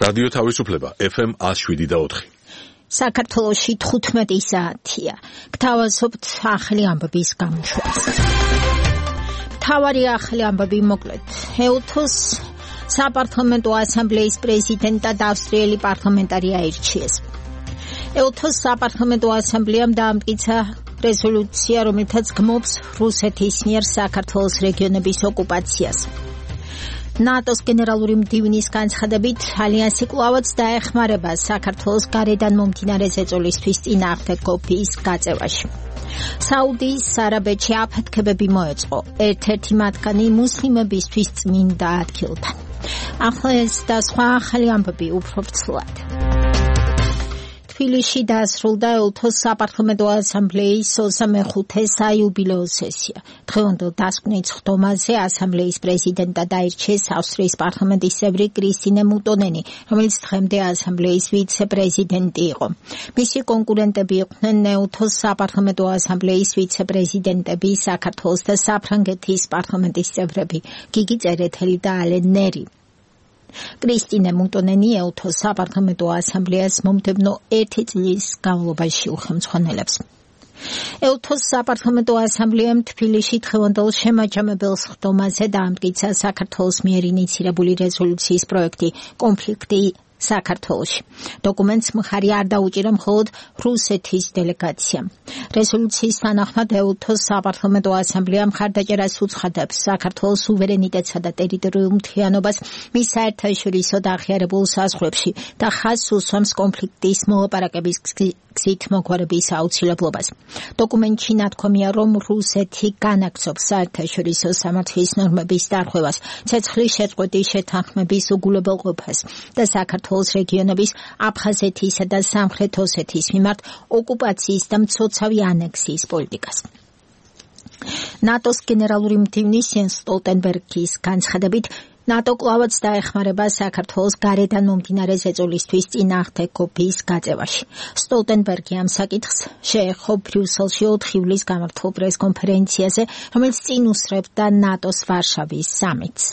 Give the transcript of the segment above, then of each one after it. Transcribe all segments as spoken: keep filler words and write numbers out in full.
რადიო თავისუფლება ეფ ემ one oh seven და four. საქართველოში თხუთმეტი საათია. გთავაზობთ ახალი ამბების გამოშვას. მთავარი ახალი ამბები მოკლედ. ეუთოს საპარლამენტო ასამბლეის პრეზიდენტად ავსტრიელი პარლამენტარი აირჩიეს. ეუთოს საპარლამენტო ასამბლეამ დაამტკიცა რეზოლუცია, რომელთაც გმობს რუსეთის მიერ საქართველოს რეგიონების ოკუპაციას. ნატოს გენერალური მდივნის განცხადებით, ალიანსი კვლავაც დაეხმარება საქართველოს გარედან მომდინარე ზეწოლისთვის წინააღმდეგ კოპიის გაწევაში. საუდიის არაბეთში აფეთქებები მოეწყო, ერთ-ერთი მათგანი მუსლიმებისთვის წმინდა ადგილთან. ახლა ეს და სხვა ახალი ამბები უფრო ფრთულად. თბილისში დასრულდა ეუთოს საპარლამენტო ასამბლეის ოცდამეხუთე საიუბილეო სესია. დღევანდელ დასკვნით ხდომაზე ასამბლეის პრეზიდენტად აირჩიეს ავსტრიის პარლამენტის წევრი კრისტინე მუტონენი, რომელიც დღემდე ასამბლეის ვიცე-პრეზიდენტი იყო. მისი კონკურენტები იყვნენ ეუთოს საპარლამენტო ასამბლეის ვიცე-პრეზიდენტები, საქართველოს და საფრანგეთის პარლამენტის წევრები გიგი წერეთელი და ალენ ნერი. კრისტინე მუტონენი ეუთოს საპარლამენტო ასამბლეას მომდევნო ერთი წლის განმავლობაში უხელმძღვანელებს. ეუთოს საპარლამენტო ასამბლეამ თბილისში დღევანდელ შემაჯამებელ ხდომაზე დაამტკიცა საქართველოს მიერ ინიცირებული რეზოლუციის პროექტი კონფლიქტი საქართველოში. დოკუმენტს მხარი არ დაუჭირა მხოლოდ რუსეთის დელეგაციამ. რეზოლუციის თანახმად ეუთოს საპარლამენტო ასამბლეა მხარდაჭერას უცხადებს საქართველოს სუვერენიტეტსა და ტერიტორიულ მთლიანობას მის საერთაშორისო დაღიარებულ საზღვრებში და ხაზს უსვამს კონფლიქტის მოლაპარაკების გზით მოგვარების აუცილებლობას. დოკუმენტში ნათქვამია, რომ რუსეთი განაგრძობს საერთაშორისო სამართლის ნორმების დარღვევას, ცეცხლის შეწყვეტის შეთანხმების უგულებელყოფას და საქართველოს რეგიონების აფხაზეთისა და სამხრეთ ოსეთის მიმართ ოკუპაციის და მცოცავი ანექსიის პოლიტიკას. ნატოს გენერალური მდივნის იენს სტოლტენბერგის განცხადებით, ნატო კვლავაც დაეხმარება საქართველოს გარედან მომდინარე ზეწოლისთვის წინააღმდეგ კოპიის გაწევაში. სტოლტენბერგი ამ საკითხს შეეხო ბრიუსელში ოთხ ივლისს გამართულ პრესკონფერენციაზე, რომელიც წინ უსწრებდა ნატოს ვარშავის სამიტს.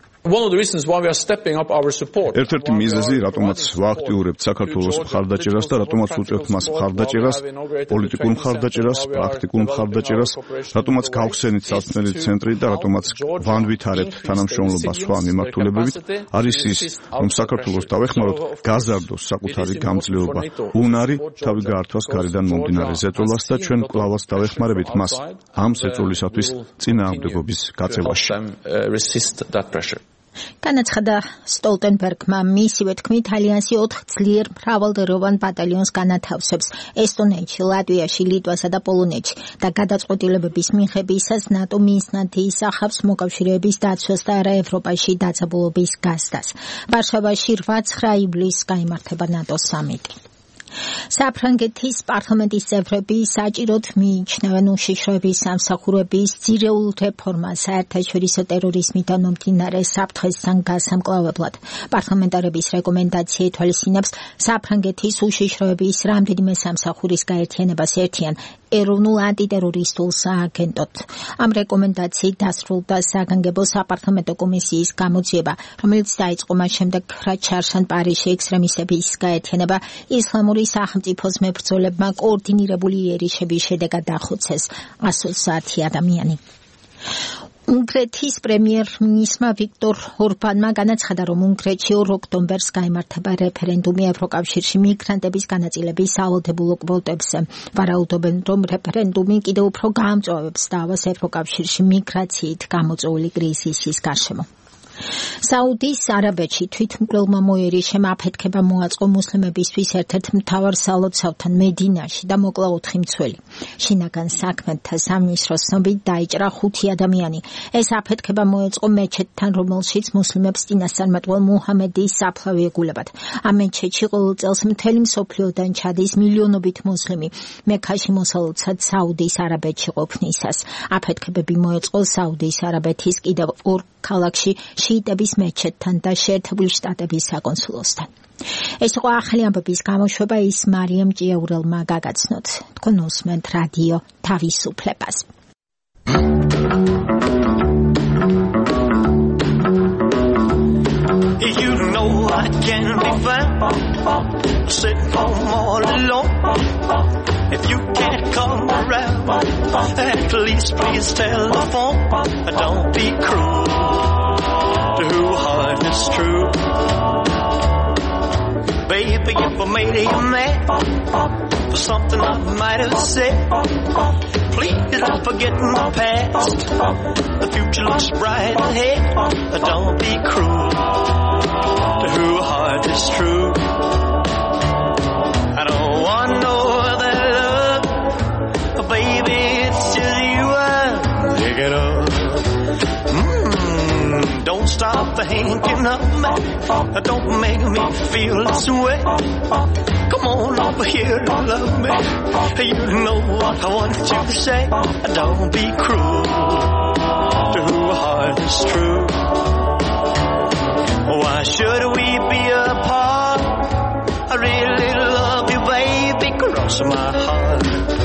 ერთ-ერთი მიზეზი, რატომაც ვააქტიურებთ საქართველოს მხარდაჭერას და რატომაც უწევთ მას მხარდაჭერას, პოლიტიკურ მხარდაჭერას, პრაქტიკულ მხარდაჭერას, რატომაც გავხსენით საცნელი ცენტრი და რატომაც ვანვითარებთ თანამშრომლობას სხვა მიმართულებებით, არის ის, რომ საქართველოს დავეხმაროთ გაზარდოს საკუთარი გამძლეობა, უნარი თავი გაართვას გარედან მომდინარე ზეწოლას და ჩვენ კვლავაც დავეხმარებით მას ამ ზეწოლისათვის წინააღმდეგობის გაწევაში. განაცხადა სტოლტენბერგმა, მისივე თქმით, ალიანსი ოთხ ძლიერ მრავალდროიან ბატალიონს განათავსებს ესტონეთში, ლატვიაში, ლიტვასა და პოლონეთში და გადაწყვეტილებების მიღებისას ნატო მიზნად ისახავს მოკავშირეების დაცვას და არაევროპაში დაძაბულობის გაზრდას. ვარშავაში რვა-ცხრა ივლისს გაიმართება ნატოს სამიტი. საფრანგეთის პარლამენტის წევრები საჭიროდ მიიჩნევენ უშიშროების სამსახურების ძირეულ რეფორმას საერთაშორისო ტერორიზმიდან მომდინარე საფრთხესთან გასამკლავებლად. პარლამენტარების რეკომენდაცია ითვალისწინებს საფრანგეთის უშიშროების რამდენიმე სამსახურის გაერთიანებას ერთიან ეროვნულ ანტიტერორისტულ სააგენტოდ. ამ რეკომენდაციით დასრულდა საგანგებო საპარლამენტო კომისიის გამოძიება, რომელიც დაიწყო მას შემდეგ, რაც ჩარშან პარიზში ექსტრემისტების გაერთიანება ისლამური სახელმწიფოს მებრძოლებმა კოორდინირებული იერიშების შედეგად დახოცეს ასოცაცი ადამიანი. უნგრეთის პრემიერ-მინისტრმა ვიქტორ ორბანმა განაცხადა, რომ უნგრეთში ორ ოქტომბერს გაიმართება რეფერენდუმი ევროკავშირში მიგრანტების განაწილების სავალდებულო კვოტებზე. ვარაუდობენ, რომ რეფერენდუმი კიდევ უფრო გაამწვავებს დავას ევროკავშირში მიგრაციით გამოწვეული კრიზისის გარშემო. საუდიის არაბეთში თვითმკვლელმა მოერიშემ აფეთქება მოაწყო მუსლიმებისთვის ერთ-ერთ მთავარ სალოცავთან მედინაში და მოკლა ოთხი მცველი. შინაგან საქმეთა სამინისტროს ცნობით დაიჭრა ხუთი ადამიანი. ეს აფეთქება მოეწყო მეჩეთთან, რომელშიც მუსლიმებს წინასწარმეტყველ მუჰამედის საფლავი ეგულებათ. ამ მეჩეთში ყოველ წელს მთელი მსოფლიოდან ჩადის მილიონობით მუსლიმი მექაში მოსალოცად საუდის არაბეთში ყოფნისას. აფეთქებები მოეწყო საუდის არაბეთის კიდევ ორ ქალაქში შიიტების მეჩეთთან და შეერთებული შტატების საკონსულოსთან. ეს იყო ახალი ამბების გამოშვება, ის მარიამ ჭიაურელმა გაგაცნოთ. თქვენ უსმენთ რადიო თავისუფლებას. You know I can't be sitting home all alone. If you can't come around, at least please telephone. Don't be cruel to whose heart is true. Baby, if I made you mad for something I might have said, please don't forget my past. The future looks bright ahead. Don't be cruel to whose heart is true. I don't want no other love, baby, it's just you I'm thinking of. Mm, don't stop thinking of me. Don't make me feel this way. Come on over here and love me. You know what I want you to say. Don't be cruel to whose heart is true. Why should we be apart? I really love you, baby, cross my heart.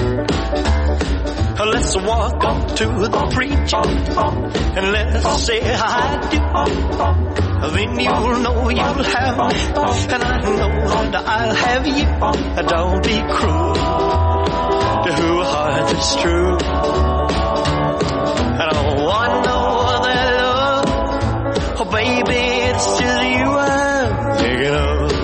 Let's walk up to the preacher and let's say I do. Then you'll know you'll have me, and I know that I'll have you. Don't be cruel to whose heart is true. I don't want no other love, oh baby, it's just you I'm thinking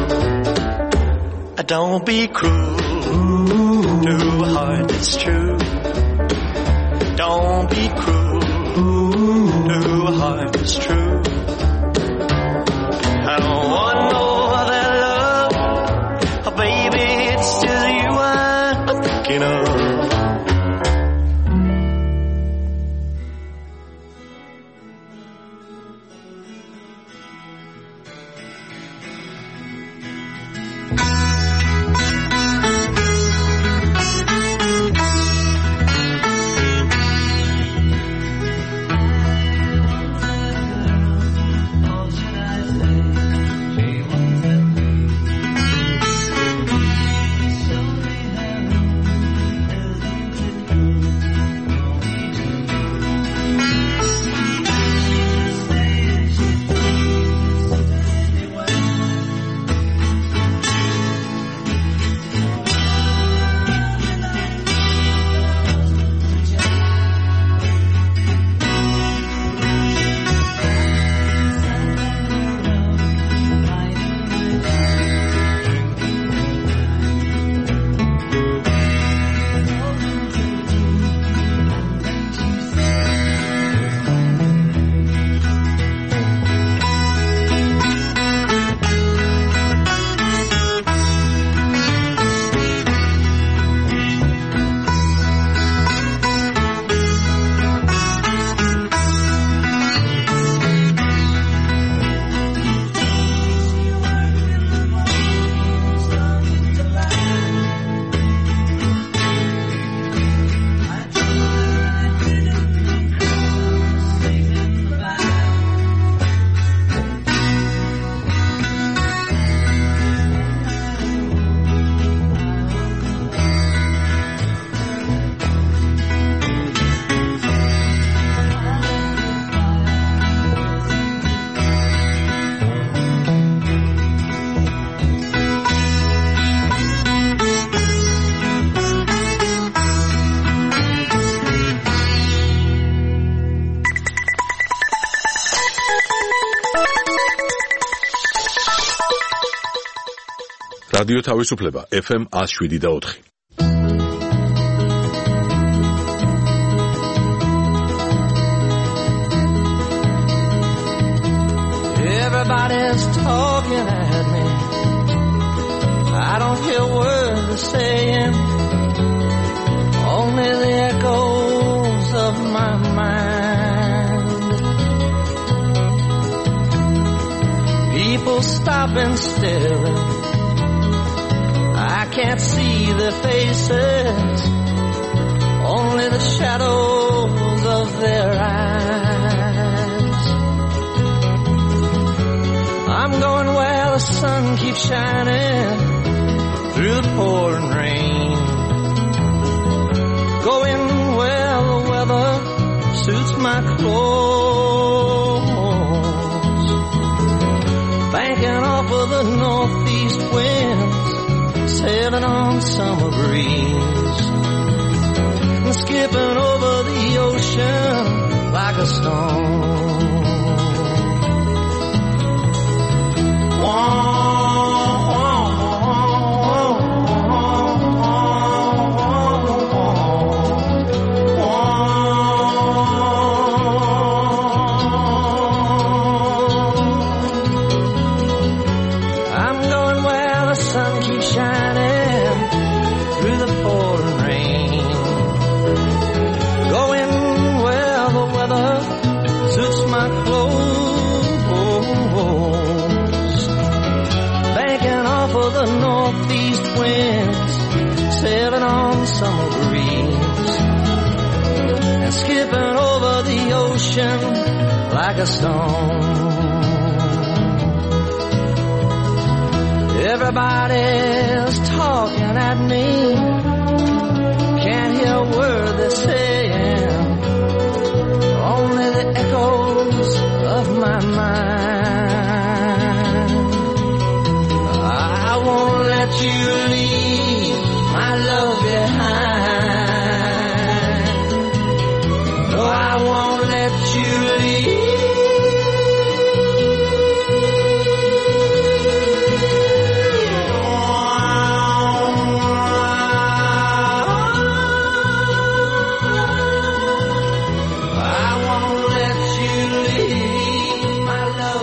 of. Don't be cruel to whose heart is true. Don't be cruel to whose heart is true. I don't want no other love, oh baby, it's just you I'm thinking of. რადიო თავისუფლება ეფ ემ one oh seven და four. Everybody's talking at me. I don't hear words they're saying, only the echoes of my mind. People stopping still, I can't see their faces, only the shadows of their eyes. I'm going where the sun keeps shining through the pouring rain, going where the weather suits my clothes, banking off of the northeast winds sailing on summer breeze, and skipping over the ocean like a stone. Whoa. Sailing on summer breeze and skipping over the ocean like a stone. Everybody's talking at me, can't hear a word they're saying, only the echoes of my mind. I won't let you leave my love behind. No, I won't let you leave. I won't let you leave my love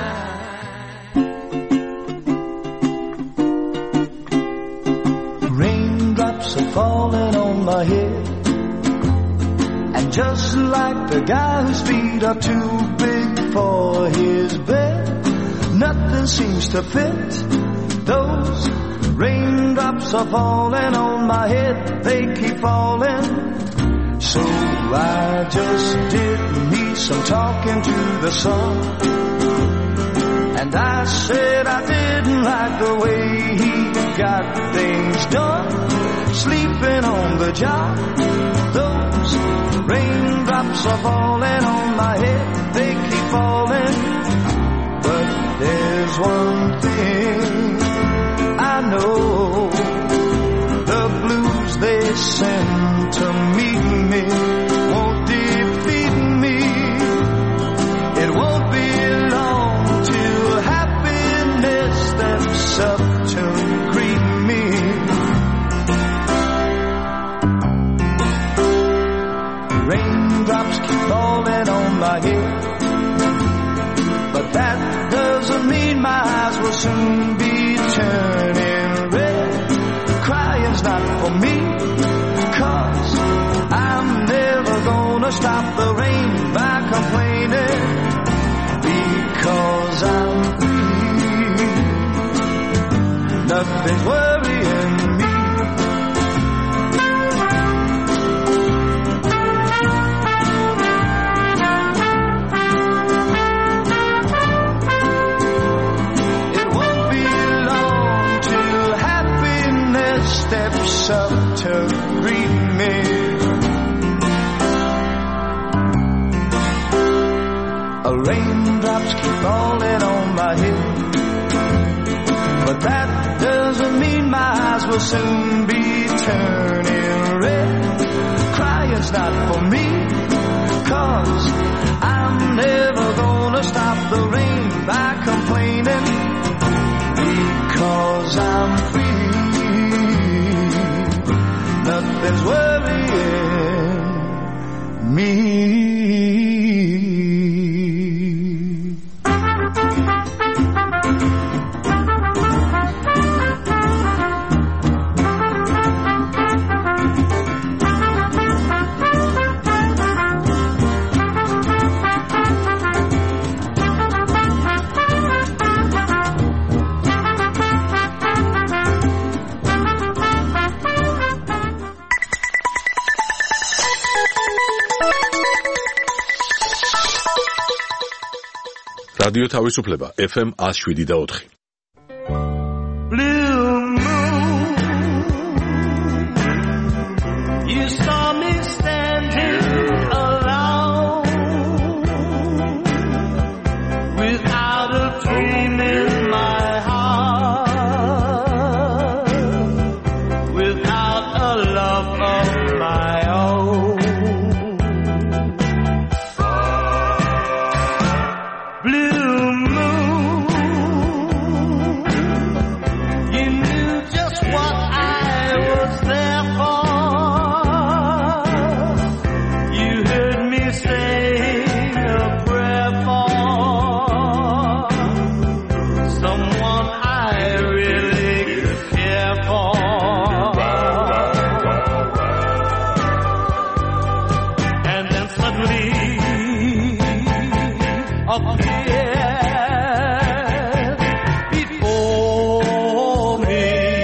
behind. Raindrops are falling on my head, and just like the guy whose feet are too big for his bed, nothing seems to fit. Those raindrops are falling on my head, they keep falling. So I just did me some talking to the sun, and I said I didn't like the way he got things done, sleeping on the job. Those raindrops are falling on my head, they keep falling. But there's one thing I know, the blues they send to meet me won't defeat me. It won't be long till happiness steps up to greet me. Raindrops keep falling on my head, but that doesn't mean my eyes will soon be turning red. Crying's not for me, 'cause I'm never gonna stop the rain by complaining, because I'm free. Nothing's worrying me. Steps up to greet me. Raindrops keep falling on my head, but that doesn't mean my eyes will soon be turning red. Crying's not for me, 'cause I'm never gonna stop the rain by complaining, because I'm free. Nothing's worrying me. რადიო თავისუფლება ეფ ემ one oh seven და four. Blue moon, you saw me standing alone, without a dream in my heart. swiftly appeared before me.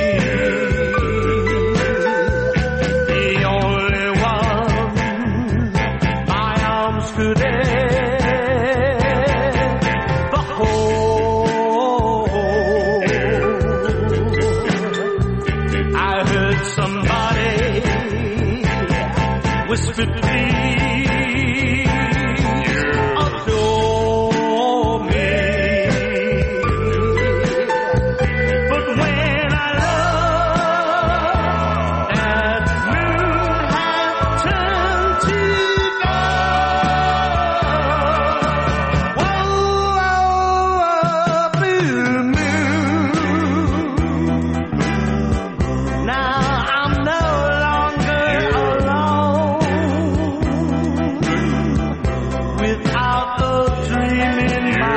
The only one my arms could ever hold. I heard somebody whisper, please adore me. But when I looked, that moon had turned to gold. Whoa, whoa, blue moon. Now I'm no longer alone, without a dream in my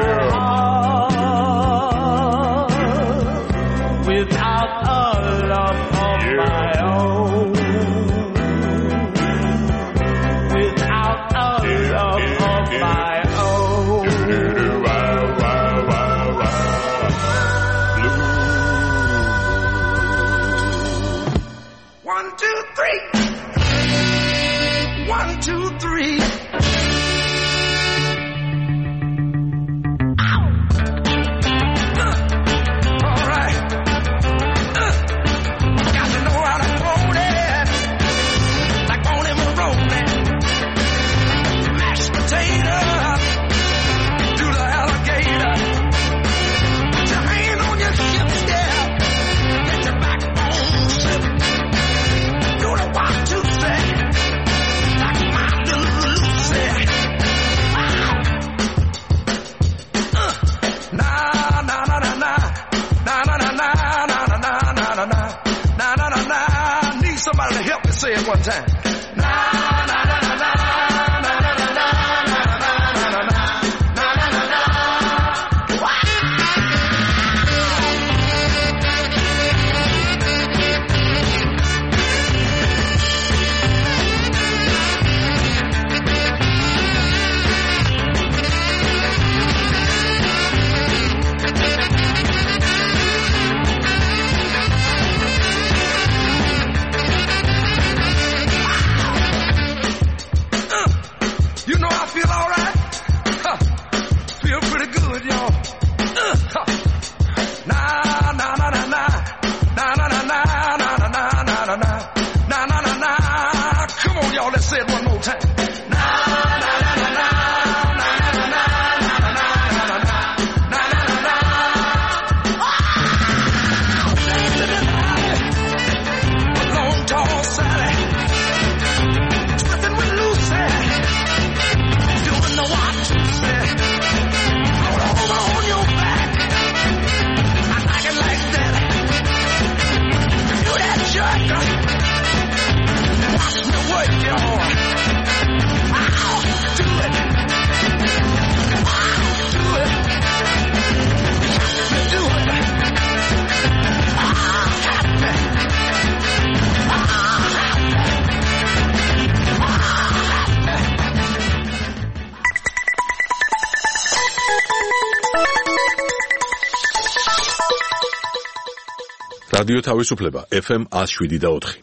heart, without a love of my own, without a love of my own. One, two, three. One, two, three. All right. Uh, got to know how to hold it, like on him rolling. Mashed potato to the alligator. Put your hand on your hip, yeah. Get your backbone slip. Do the one, two, three. Like my little Lucy. Wow. Uh, nah, nah, nah, nah, nah. Nah, nah, nah, nah, nah, nah, nah, nah, nah, nah. Nah, nah, nah, nah. Need somebody to help me say it one time. Nah, nah, nah, nah, nah, nah, nah, nah, nah, nah, nah, nah, nah, nah, nah, nah. Wow. Uh, You know I feel all right. Huh. Feel pretty good, y'all. Uh, huh. Nah, nah, nah, nah, nah. Nah, nah, nah, nah, nah, nah, nah, nah, nah, nah. Nah, nah, nah, nah. Come on, y'all, let's say it one more time. Nah, nah, nah, nah, nah, nah, nah, nah, nah, nah, nah, nah, nah, nah, nah. Long, tall Sally, twisting with Lucy, doing the one, two, three. Roll over on your back. I like it like that. Do that jerk. Watch me work, y'all. Wow, do it. Wow, do it. Watch me do it. Ah, happy. Ah, happy. Ah, happy. რადიო თავისუფლება ეფ ემ one oh seven და four.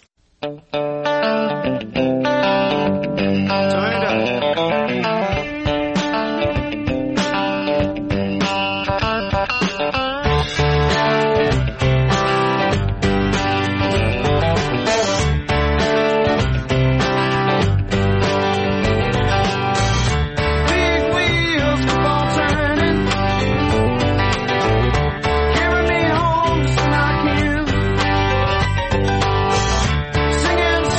Big wheels keep on turning, carry me home just like you. Singing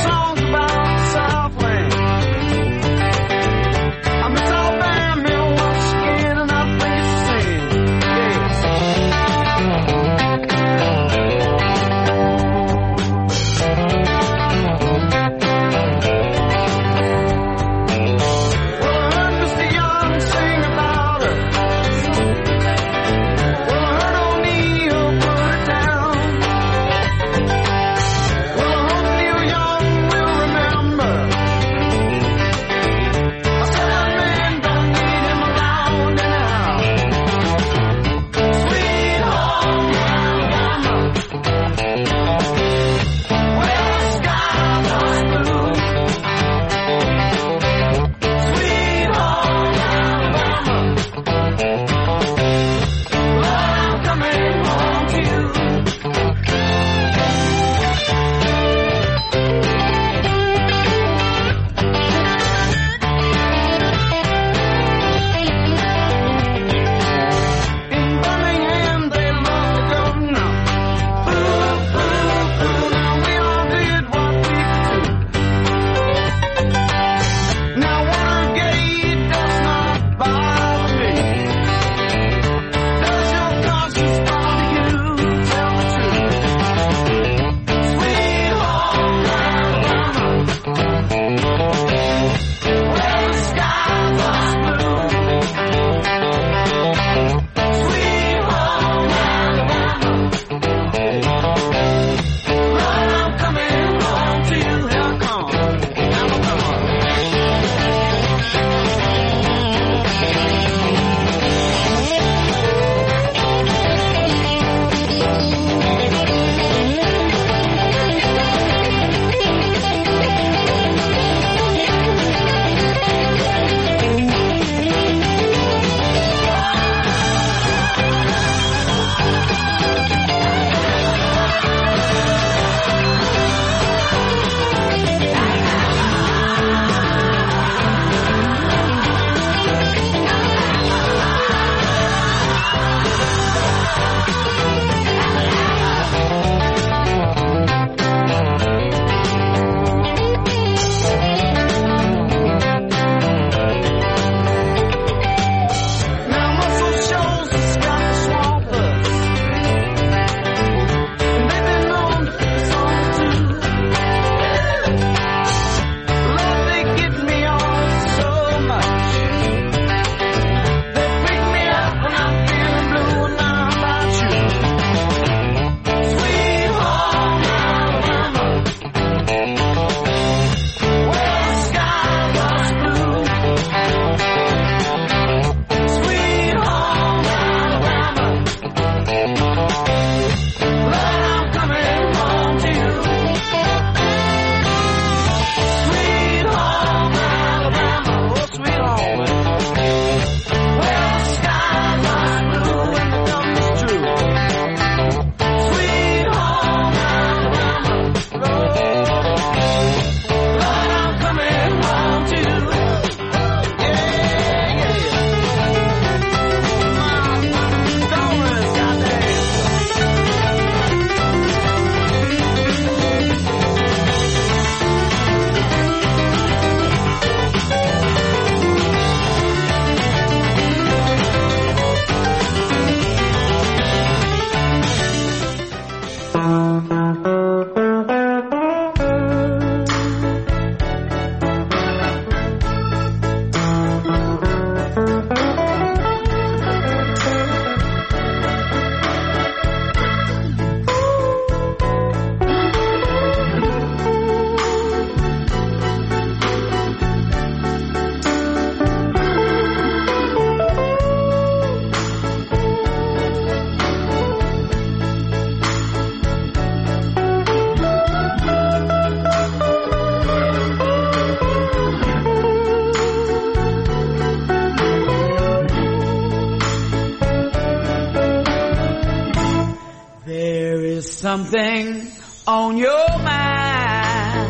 something on your mind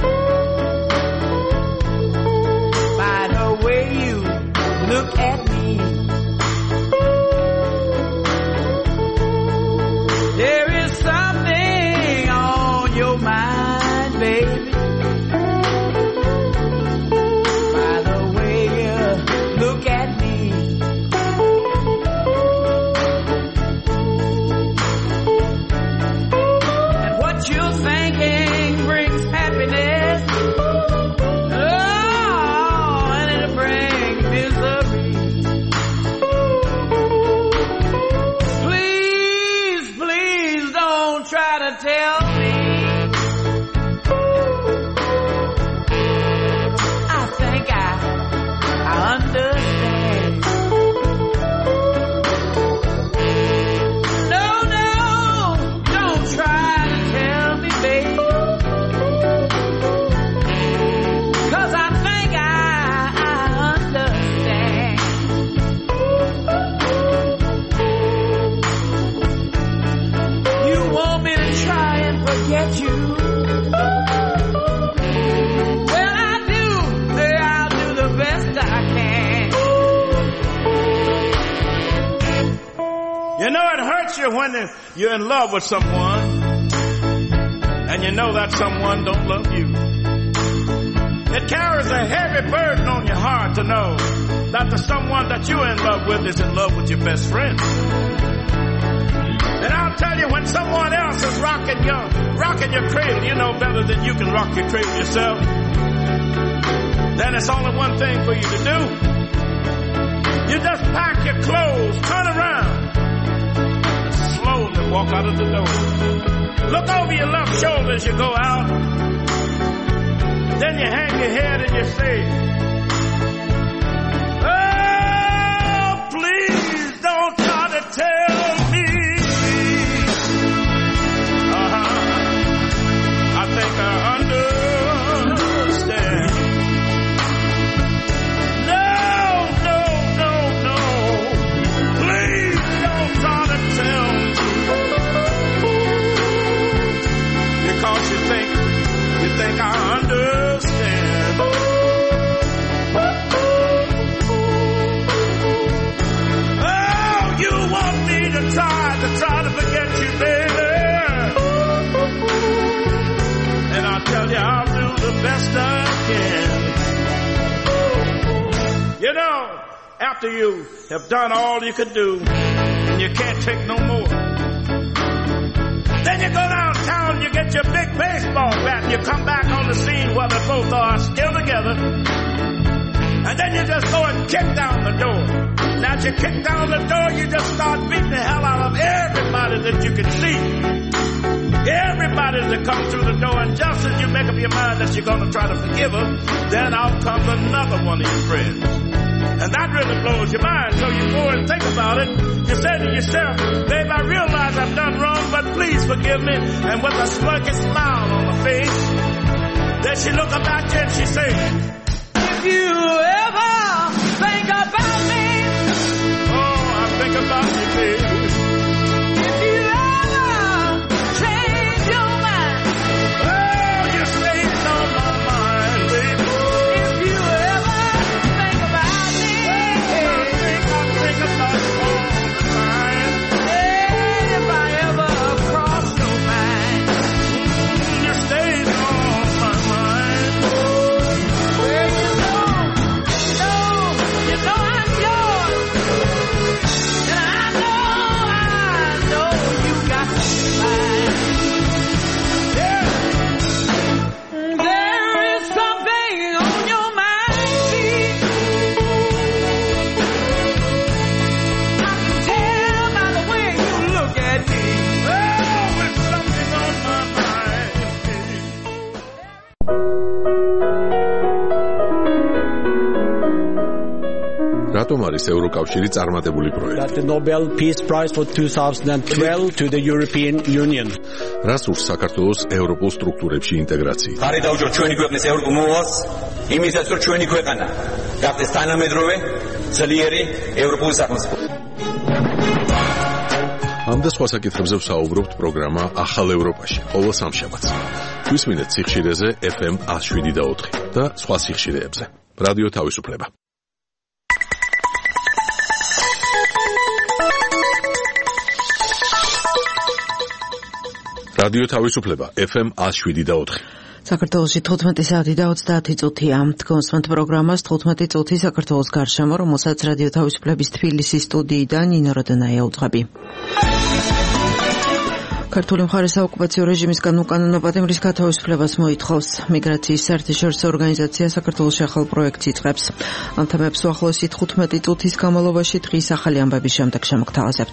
by the way you look at me. There is something on your mind, baby, by the way you look at me. You're thinking brings happiness, oh, and it'll bring misery. Please, please don't try to tell me I think I, I understand. No, no, don't try. Cause I think I, I understand. You want me to try and forget you? Well, I do. Say I'll do the best I can. You know, it hurts you when you're in love with someone and you know that someone don't love you. It carries a heavy burden on your heart to know that the someone that you're in love with is in love with your best friend. And I'll tell you, when someone else is rocking your, rocking your cradle, you know better than you can rock your cradle yourself, then it's only one thing for you to do. You just pack your clothes, turn around, and slowly walk out of the door. Look over your left shoulder as you go out. Then you hang your head and you say, oh, please don't try to tell me. Uh-huh. I think I understand. No, no, no, no. Please don't try to tell me. Because you think, you think I understand. Oh, you want me to try, to try to forget you, baby. And I'll tell you, I'll do the best I can. You know, after you have done all you could do, and you can't take no more, then you go downtown, you get your big baseball bat, and you come back on the scene where they both are still together. And then you just go and kick down the door. Now as you kick down the door, you just start beating the hell out of everybody that you can see. Everybody that comes through the door, and just as you make up your mind that you're going to try to forgive her, then out comes another one of your friends. And that really blows your mind. So you go and think about it. You say to yourself, babe, I realize I've done wrong, but please forgive me. And with a smirky smile on her face, then she look up at you and she say, if you ever think about me, oh, I think about you, baby. If you ever change your mind, oh, you stay on my mind, baby. If you ever think about me, oh, I think, I think about you all the time. Hey, if I ever cross your mind, you stay on my mind. Well, you know, you know, you know I'm yours. And I know, I know you got mine. Yeah. There is something on your mind, see. I can tell by the way you look at me. Oh, it's something on my mind. რატომ არის ევროკავშირი წარმატებული პროექტი? That the Nobel Peace Prize for twenty twelve to the European Union. რას ურს საქართველოს ევროპულ სტრუქტურებში ინტეგრაცია? ხარი დაუჯო ჩვენი ქვეყნის ევროპულ მოვალს, იმისაც რომ ჩვენი ქვეყანა გახდეს თანამედროვე, ძლიერი ევროპული სახელმწიფო. ამ ამ და სხვა საკითხებზე ვსაუბრობთ პროგრამა ახალ ევროპაში, ყოველ სამშაბათს. გვისმინეთ სიხშირეზე ეფ ემ one oh seven და ოთხი და სხვა სიხშირეებზე. რადიო თავისუფლება. რადიო თავისუფლება ეფ ემ one oh seven და ოთხი. საქართველოში თხუთმეტი საათი და ოცდაათი წუთია. თქვენსმენთ პროგრამას თხუთმეტი წუთი საქართველოს გარშემო, რომელსაც რადიო თავისუფლების თბილისის სტუდიიდან ნინო როდონაია უძღვები. ქართული მხარე საოკუპაციო რეჟიმის განუკანონო პატიმრის გათავისუფლებას მოითხოვს. მიგრაციის საერთაშორისო ორგანიზაცია საქართველოში ახალ პროექტს იწყებს. ამ თემებს უახლოესი თხუთმეტი წუთის განმავლობაში დღის ახალი ამბების შემდეგ შემოგთავაზებთ.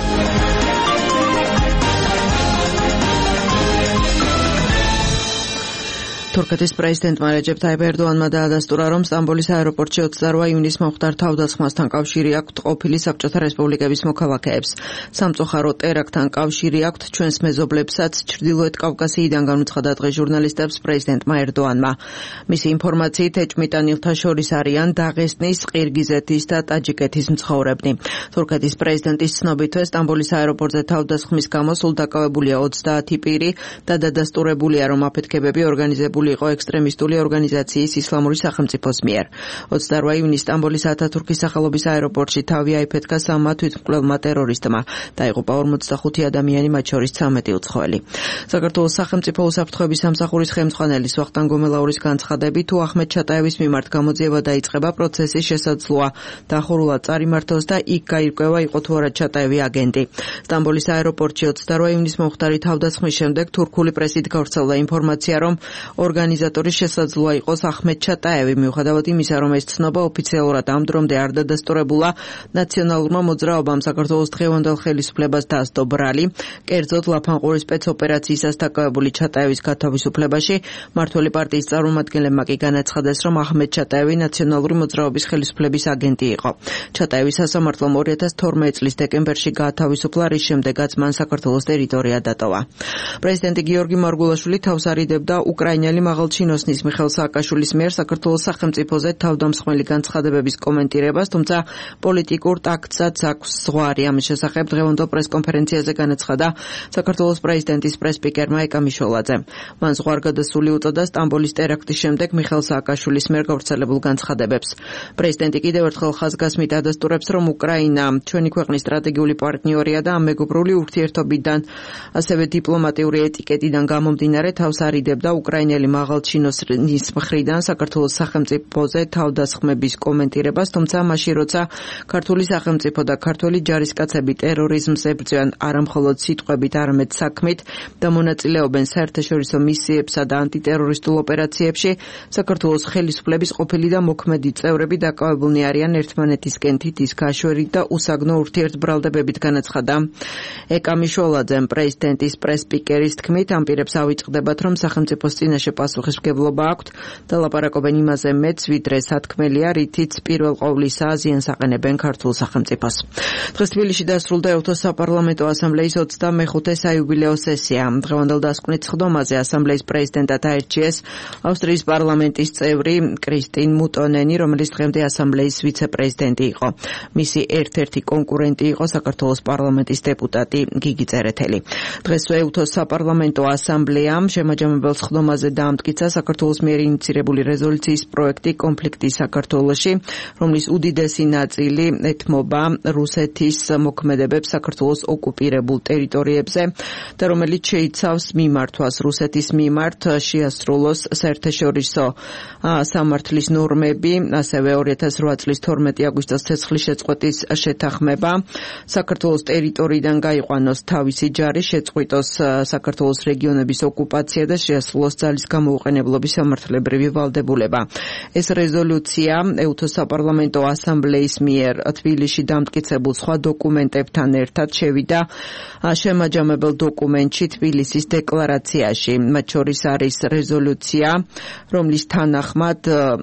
თურქეთის პრეზიდენტმა რეჯეპ ტაიპ ერდოანმა დაადასტურა, რომ სტამბოლის აეროპორტში ოცდაოთხ ივნისს მომხდარ თავდასხმასთან კავშირი აქვთ ყოფილი საბჭოთა რესპუბლიკების მოქალაქეებს. სამწუხარო ტერაქტთან კავშირი აქვთ ჩვენს მეზობლებსაც, ჩრდილოეთ კავკასიიდან განუცხადა დღეს ჟურნალისტებს პრეზიდენტმა ერდოანმა. მისი ინფორმაციით, ეჭვმიტანილთა შორის არიან დაღესტნის, ყირგიზეთის და ტაჯიკეთის მცხოვრებნი. თურქეთის პრეზიდენტის ცნობითვე, სტამბოლის აეროპორტზე თავდასხმის გამო სულ დაკავებულია ოცდაათი პირი და დადასტურებულია, რომ აფეთქებები ორგანიზებული იყო ექსტრემისტული ორგანიზაციის ისლამური სახელმწიფოს მიერ. ოცდაოთხ ივნისს სტამბოლის ათათურქის სახელობის აეროპორტში თავი აიფეთქა სამმა თვითმკვლელმა ტერორისტმა. დაიღუპა ორმოცდახუთი ადამიანი, მათ შორის ცამეტი უცხოელი. საქართველოს სახელმწიფო უსაფრთხოების სამსახურის ხელმძღვანელის ვახტანგ გომელაურის განცხადებით, თუ აჰმედ ჩატაევის მიმართ გამოძიება დაიწყება, პროცესი შესაძლოა დახურულად წარიმართოს და იქ გაირკვევა იყო თუ არა ჩატაევი აგენტი. სტამბოლის აეროპორტში ოცდაოთხ ივნისს მომხდარი თავდასხმის შემდეგ თურქული პრესით გავრცელდა ინფორმაცია, რომ ორგანიზატორი შესაძლოა იყოს აჰმედ ჩატაევი, მიუხედავად იმისა, რომ ეს ცნობა ოფიციალურად ამ დრომდე არ დადასტურებულა. ნაციონალურმა მოძრაობამ საქართველოს დღევანდელ ხელისუფლებას დასდო ბრალი, კერძოდ ლაფანყურის სპეცოპერაციისას დაკავებული ჩატაევის გათავისუფლებაში. მმართველი პარტიის წარმომადგენლებმა კი განაცხადეს, რომ აჰმედ ჩატაევი ნაციონალური მოძრაობის ხელისუფლების აგენტი იყო. ჩატაევის სასამართლომ ორი ათას თორმეტი წლის დეკემბერში გაათავისუფლა, რის შემდეგაც მან საქართველოს ტერიტორია დატოვა. პრეზიდენტი გიორგი მარგულაშვილი თავს არიდებდა უკრაინელი მაღალჩინოსნის მიხეილ სააკაშვილის მიერ საქართველოს სახელმწიფოზე თავდამსხმელი განცხადებების კომენტირებას, თუმცა პოლიტიკურ ტაქტსაც აქვს ზღვარი. ამის შესახებ დღევანდელ პრესკონფერენციაზე განაცხადა საქართველოს პრეზიდენტის პრესსპიკერმა ეკა მიშველაძე. მან ზღვარგადასული უწოდა სტამბოლის ტერაქტის შემდეგ მიხეილ სააკაშვილის მიერ გავრცელებულ განცხადებებს. პრეზიდენტი კიდევ ერთხელ ხაზგასმით ადასტურებს, რომ უკრაინა ჩვენი ქვეყნის სტრატეგიული პარტნიორია და ამ მეგობრული ურთიერთობიდან, ასევე დიპლომატიური ეტიკეტიდან გამომდინარე თავს არიდებდა უკრაინელი მაღალჩინოსნის მხრიდან საქართველოს სახელმწიფოზე თავდასხმების კომენტირებას, თუმცა მაშინ როცა ქართული სახელმწიფო და ქართველი ჯარისკაცები ტერორიზმს ებრძვიან არა მხოლოდ სიტყვებით, არამედ საქმით და მონაწილეობენ საერთაშორისო მისიებსა და ანტიტერორისტულ ოპერაციებში, საქართველოს ხელისუფლების ყოფილი და მოქმედი წევრები დაკავებულნი არიან ერთმანეთისკენ თითის გაშვერით და უსაგნო ურთიერთბრალდებებით, განაცხადა ეკა მიშველაძემ. პრეზიდენტის პრესსპიკერის თქმით, ამ პირებს ავიწყდებათ, რომ სახელმწიფოს წინაშე პასუხისმგებლობა აქვთ და ლაპარაკობენ იმაზე მეც, ვიდრე სათქმელია, რითიც პირველ ყოვლისა ზიანს აყენებენ ქართულ სახელმწიფოს. დღეს თბილისში დასრულდა ეუთოს საპარლამენტო ასამბლეის ოცდამეხუთე საიუბილეო სესია. დღევანდელ დასკვნით სხდომაზე ასამბლეის პრეზიდენტად აირჩიეს ავსტრიის პარლამენტის წევრი კრისტინ მუტონენი, რომელიც დღემდე ასამბლეის ვიცე-პრეზიდენტი იყო. მისი ერთ-ერთი კონკურენტი იყო საქართველოს პარლამენტის დეპუტატი გიგი წერეთელი. დღეს ეუთოს საპარლამენტო ასამბლეამ შემაჯამებელ სხდომაზე დაამტკიცა საქართველოს მიერ ინიცირებული რეზოლუციის პროექტი კონფლიქტი საქართველოში, რომლის უდიდესი ნაწილი ეთმობა რუსეთის მოქმედებებს საქართველოს ოკუპირებულ ტერიტორიებზე და რომელიც შეიცავს მიმართვას რუსეთის მიმართ შეასრულოს საერთაშორისო სამართლის ნორმები, ასევე ორი ათას რვა წლის თორმეტი აგვისტოს ცეცხლის შეწყვეტის შეთანხმება, საქართველოს ტერიტორიიდან გაიყვანოს თავისი ჯარი, შეწყვიტოს საქართველოს რეგიონების ოკუპაცია და შეასრულოს ძალის გამოუყენებლობის სამართლებრივი ვალდებულება. ეს რეზოლუცია ეუთოს საპარლამენტო ასამბლეის მიერ თბილისში დამტკიცებულ სხვა დოკუმენტებთან ერთად შევიდა შემაჯამებელ დოკუმენტში თბილისის დეკლარაციაში. მათ შორის არის რეზოლუცია, რომლის თანახმად,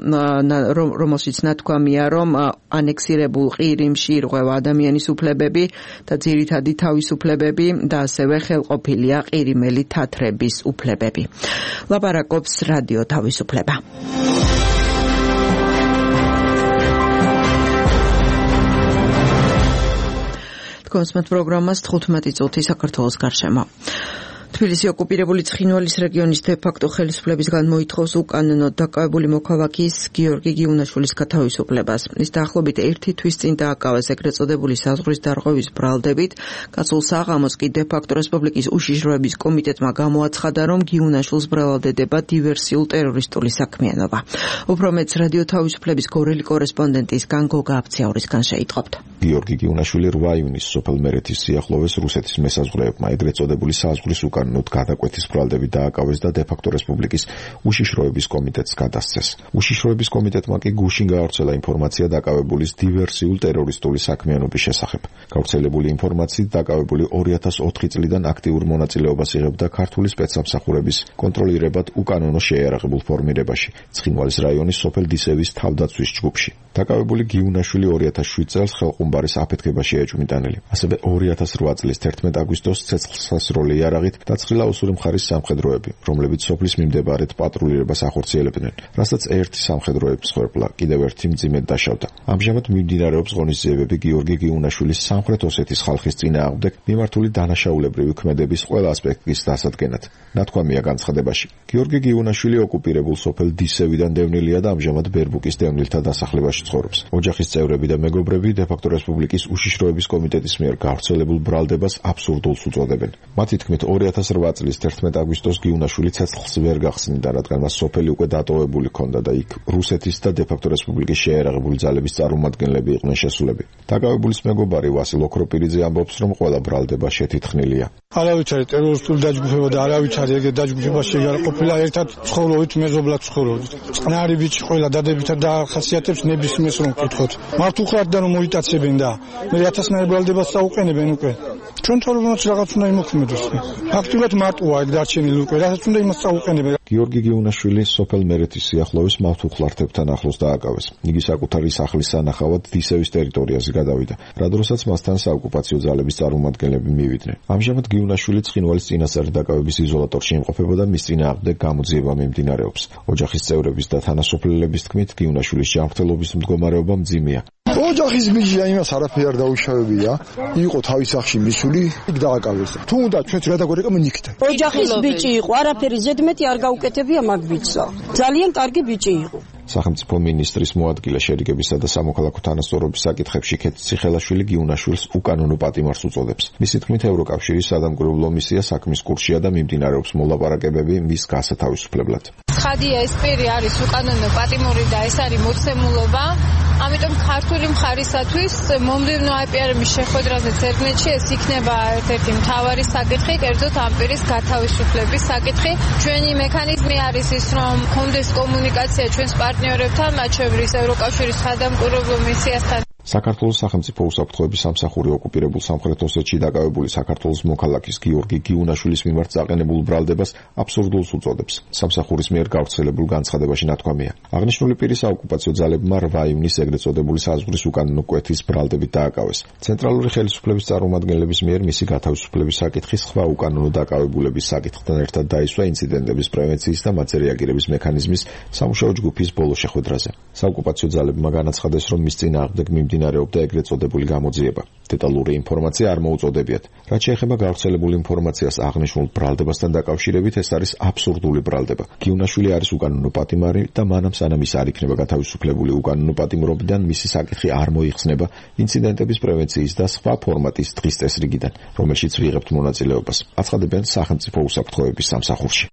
რომელშიც ნათქვამია, რომ ანექსირებულ ყირიმში ირღვევა ადამიანის უფლებები და ძირითადი თავისუფლებები და ასევე ხელყოფილია ყირიმელი თათრების უფლებები. ლაპარაკობს რადიო თავისუფლება. თქვენს პროგრამას თხუთმეტი წუთი საქართველოს გარშემო. თბილისი ოკუპირებული ცხინვალის რეგიონის დე-ფაქტო ხელისუფლებისგან მოითხოვს უკანონოდ დაკავებული მოქალაქის გიორგი გიუნაშვილის გათავისუფლებას. ის დაახლოებით ერთი თვის წინ დააკავეს ეგრეთ წოდებული საზღვრის დარღვევის ბრალდებით. გასულ საღამოს კი დე-ფაქტო რესპუბლიკის უშიშროების კომიტეტმა გამოაცხადა, რომ გიუნაშვილს ბრალდებდება დივერსიულ ტერორისტული საქმიანობა. უფრო მეც რადიო თავისუფლების გორელი კორესპონდენტის განგოგა აფციაურისგან შეიტყობთ. გიორგი გიუნაშვილი რვა ივნისს სოფელ მერეთის სიახლოვეს რუსეთის მესაზღვრეებმა ეგრეთ წოდებული საზღვრის უკანონოდ გადაკვეთის ბრალდებით დააკავეს და დე-ფაქტო რესპუბლიკის უშიშროების კომიტეტს გადასცეს. უშიშროების კომიტეტმა კი გუშინ გაავრცელა ინფორმაცია დაკავებულის დივერსიულ ტერორისტული საქმიანობის შესახებ. გავრცელებული ინფორმაციით დაკავებული ორი ათას ოთხი წლიდან აქტიურ მონაწილეობას იღებდა ქართული სპეცსამსახურების კონტროლირებად უკანონო შეიარაღებულ ფორმირებაში, ცხინვალის რაიონის სოფელ დისევის თავდაცვის ჯგუფში. დაკავებული გიუნაშვილი ორი ათას შვიდ წელს ხელყუმბარის აფეთქებაში ეჭვმიტანილი. ასევე ორი ათას რვა წლის თერთმეტ აგვისტოს ცეცხლსასროლი იარაღით დაწყილა უსური მხარის სამხედროები, რომლებიც სოფლის მიმდებარედ პატრულირებას ახორციელებდნენ, რასაც ერთი სამხედროების ხერხლა კიდევ ერთი მძიმედ დაშავდა. ამჟამად მიმდინარეობს ღონისძიებები გიორგი გიუნაშვილის სამხრეთ ოსეთის ხალხის წინააღმდეგ მიმართული დანაშაულებრივი ქმედების ყველა ასპექტის დასადგენად. ნათქვამია განცხადებაში. გიორგი გიუნაშვილი ოკუპირებულ სოფელ დისევიდან დევნილია და ამჟამად ბერბუკის დევნილთა დასახლებაში ცხოვრობს. ოჯახის წევრები და მეგობრები დე-ფაქტო რესპუბლიკის უშიშროების კომიტეტის მიერ გავრცელებულ ბრალდებას აბსურდულს უწოდებენ. მათი თქმით ორი ათას რვა წლის თერთმეტ აგვისტოს გიუნაშვილი ცეცხლს ვერ გახსნიდა, რადგან მას სოფელი უკვე დატოვებული ჰქონდა და იქ რუსეთის და დე-ფაქტო რესპუბლიკის შეიარაღებული ძალების წარმომადგენლები იყვნენ შესულები. დაკავებულის მეგობარი ვასილ ოქროპირიძე ამბობს, რომ ყველა ბრალდება შეთითხნილია. არავითარი ტერორისტული დაჯგუფება და არავითარი ეგეთ დაჯგუფება შეიძლება ყოფილა ერთად ცხოვრობით მეზობლად ცხოვრობით. წყნარი ბიჭი ყველა დადებითად დაახასიათებს ნებისმიერს რომ ვკითხოთ. მართუხლად და რომ მოიტაცებენ და მე ათასნაირ ბრალდებას საუყენებენ უკვე. ჩვენ თორემაც რაღაც უნდა იმოქმედოს. ფაქტურად მარტოა ეგ დარჩენილი უკვე, რასაც უნდა იმას საუყენებენ. გიორგი გიუნაშვილი სოფელ მერეთის სიახლოვეს მავთუხლართებთან ახლოს დააკავეს. იგი საკუთარი სახლის სანახავად დისევის ტერიტორიაზე გადავიდა, რა დროსაც მასთან საოკუპაციო ძალების წარმომადგენლები მივიდნენ. ამჟამად გიუნაშვილი ცხინვალის წინასწარ დაკავების იზოლატორში იმყოფება და მის წინააღმდეგ გამოძიება მიმდინარეობს. ოჯახის წევრების და თანასოფლელების თქმით, გიუნაშვილის ჯანმრთელობის მდგომარეობა მძიმეა. ოჯახის ბიჭია, იმას არაფერი არ დაუშავებია. იყო თავის სახში მისული, იქ დააკავეს. თუ უნდა ჩვენც გადაგვერეკა მიქთა. ოჯახის ბიჭი იყო, არაფერი ზედმეტი არ გაუკეთებია მაგ ბიჭსა. ძალიან კარგი ბიჭი იყო. სახელმწიფო მინისტრის მოადგილე შერიგებისა და სამოქალაქო თანასწორობის საკითხებში ქეთ ციხელაშვილი გიუნაშვილს უკანონო პატიმარს უწოდებს. მისი თქმით, ევროკავშირის სადამკვირვებლო მისია საქმის კურსშია და მიმდინარეობს მოლაპარაკებები მის გასათავისუფლებლად. ცხადია, ეს პირი არის უკანონო პატიმური და ეს არის მოცემულობა. ამიტომ ქართული მხარისათვის მომდევნო აი პი არ-ის შეხვედრაზე ზერგნეთში ეს იქნება ერთ-ერთი მთავარი საკითხი, კერძოდ ამ პირის გათავისუფლების საკითხი. ჩვენი მექანიზმი არის ის, რომ კონდეს კომუნიკაცია ჩვენს პარტნიორებთან, მათ შორის ევროკავშირის სადამკვირვებლო მისიასთან. საქართველოს სახელმწიფო უსაფრთხოების სამსახური ოკუპირებულ სამხრეთ ოსეთში დაკავებული საქართველოს მოქალაქის გიორგი გიუნაშვილის მიმართ წაყენებულ ბრალდებას აბსურდულს უწოდებს. სამსახურის მიერ გავრცელებულ განცხადებაში ნათქვამია. აღნიშნული პირი საოკუპაციო ძალებმა რვა ივნისს ეგრეთ წოდებული საზღვრის უკანონო კვეთის ბრალდებით დააკავეს. ცენტრალური ხელისუფლების წარმომადგენლების მიერ მისი გათავისუფლების საკითხი სხვა უკანონო დაკავებულების საკითხთან ერთად დაისვა ინციდენტების პრევენციის და მათზე რეაგირების მექანიზმის სამუშაო ჯგუფის ბოლო შეხვედრაზე. საოკუპაციო ძალებმა განაცხადეს, რომ მის წინააღმდეგ მიმდინარეობდა ეგრეთ წოდებული გამოძიება. დეტალური ინფორმაცია არ მოუწოდებიათ. რაც შეეხება გავრცელებულ ინფორმაციას აღნიშნულ ბრალდებასთან დაკავშირებით, ეს არის აბსურდული ბრალდება. გიუნაშვილი არის უკანონო პატიმარი და მანამ სანამ ის არ იქნება გათავისუფლებული უკანონო პატიმრობიდან, მისი საკითხი არ მოიხსნება ინციდენტების პრევენციის და სხვა ფორმატის დღის წესრიგიდან, რომელშიც ვიღებთ მონაწილეობას. აცხადებენ სახელმწიფო უსაფრთხოების სამსახურში.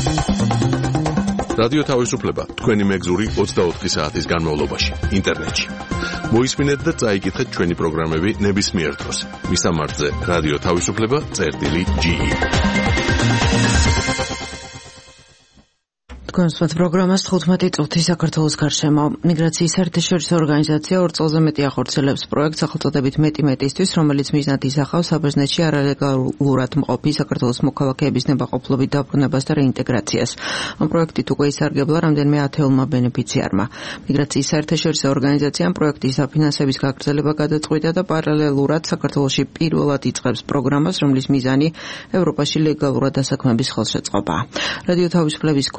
რადიო თავისუფლება თქვენი მეგზური ოცდაოთხი საათის განმავლობაში ინტერნეტში. მოისმინეთ და წაიკითხეთ ჩვენი პროგრამები ნებისმიერ დროს. მისამართზე რადიო თავისუფლება წერტილი ჯი ი. თქვენს პროგრამას თხუთმეტი წუთი საქართველოს გარშემო. მიგრაციის საერთაშორისო ორგანიზაცია ორ წელზე მეტი ახორციელებს პროექტს სახელწოდებით მეტი მეტისთვის, რომელიც მიზნად ისახავს საბერძნეთში არალეგალურად მყოფი საქართველოს მოქალაქეების ნებაყოფლობით დაბრუნებას და რეინტეგრაციას. ამ პროექტით უკვე ისარგებლა რამდენიმე ათეულმა ბენეფიციარმა. მიგრაციის საერთაშორისო ორგანიზაციამ პროექტის საფინანსების გაგრძელება გადაწყვიტა და პარალელურად საქართველოში პირველად იწყებს პროგრამას, რომლის მიზანი ევროპაში ლეგალურად დასაქმების ხელშეწყობაა. რადიო თავისუფლების ქუთაისელი